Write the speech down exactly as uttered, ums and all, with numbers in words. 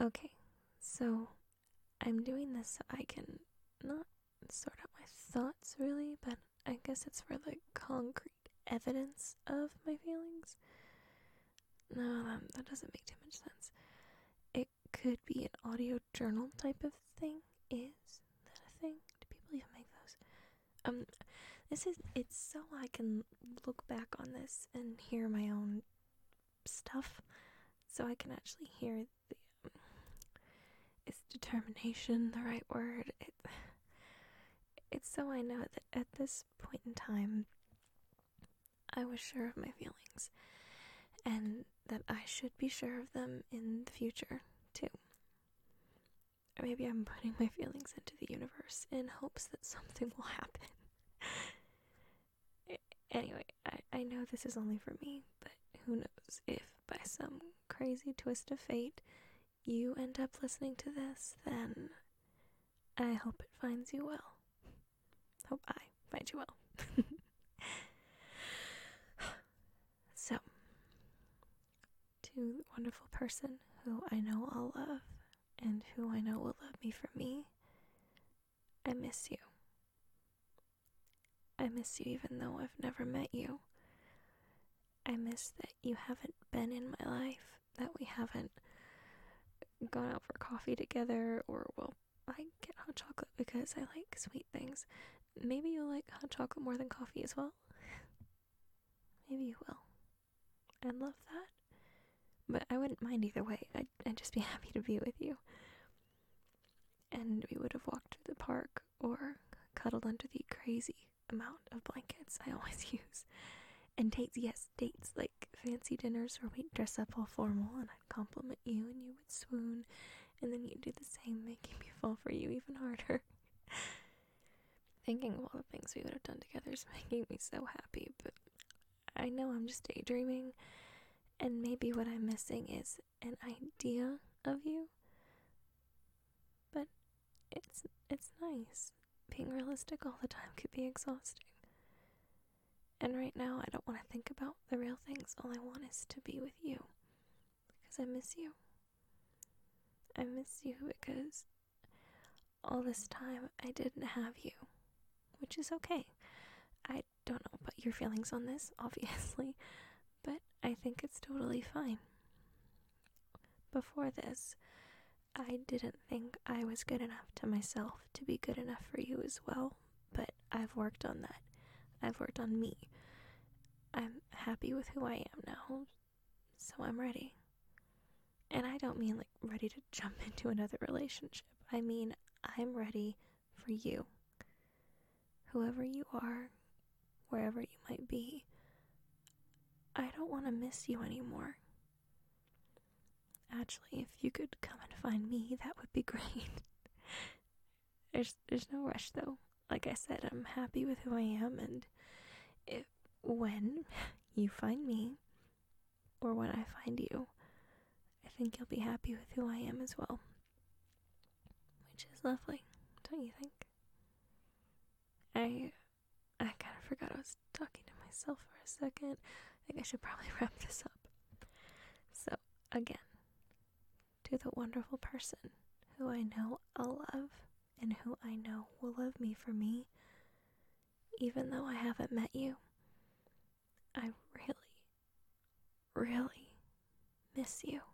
Okay, so I'm doing this so I can not sort out my thoughts really, but I guess it's for the concrete evidence of my feelings. No, um, that doesn't make too much sense. It could be an audio journal type of thing. Is that a thing? Do people even make those? Um, this is, it's so I can look back on this and hear my own stuff. So I can actually hear the, um, is determination the right word? It, it's so I know that at this point in time, I was sure of my feelings. And that I should be sure of them in the future, too. Or maybe I'm putting my feelings into the universe in hopes that something will happen. Anyway, I, I know this is only for me, but who knows if by some crazy twist of fate you end up listening to this, then I hope it finds you well. Hope I find you well. So, to the wonderful person who I know I'll love and who I know will love me for me, I miss you. I miss you even though I've never met you. I miss that you haven't been in my life, that we haven't gone out for coffee together, or, well, I get hot chocolate because I like sweet things. Maybe you'll like hot chocolate more than coffee as well. Maybe you will. I'd love that. But I wouldn't mind either way. I'd, I'd just be happy to be with you. And we would have walked through the park or cuddled under the crazy amount of blankets I always use. And dates, yes, dates, like fancy dinners where we'd dress up all formal and I'd compliment you and you would swoon, and then you'd do the same, making me fall for you even harder. Thinking of all the things we would have done together is making me so happy, but I know I'm just daydreaming, and maybe what I'm missing is an idea of you. But it's it's nice. Being realistic all the time could be exhausting. And right now I don't want to think about the real things. All I want is to be with you. Because I miss you. I miss you because all this time I didn't have you. Which is okay. I don't know about your feelings on this, obviously, but I think it's totally fine. Before this, I didn't think I was good enough to myself to be good enough for you as well, but I've worked on that. I've worked on me. I'm happy with who I am now, so I'm ready. And I don't mean like ready to jump into another relationship. I mean, I'm ready for you. Whoever you are, wherever you might be, I don't want to miss you anymore. Actually, if you could come and find me, that would be great. there's there's no rush though. Like I said, I'm happy with who I am, and if when you find me, or when I find you, I think you'll be happy with who I am as well. Which is lovely, don't you think? I I kind of forgot I was talking to myself for a second. I think I should probably wrap this up. So, again, to the wonderful person who I know I'll love and who I know will love me for me, even though I haven't met you, I really, really miss you.